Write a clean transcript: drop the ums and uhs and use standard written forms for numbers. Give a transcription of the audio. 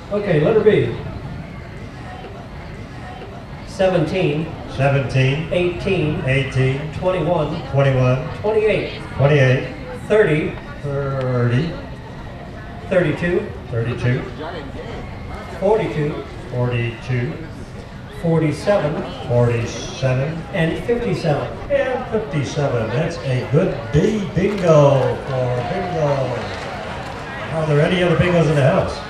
Okay, letter B. 17. 17. 18. 18. 21. 21. 28. 28. 30. 30. 32. 32. 42. 42. 47. 47. And 57. And 57. That's a good B bingo for bingo. Are there any other bingos in the house?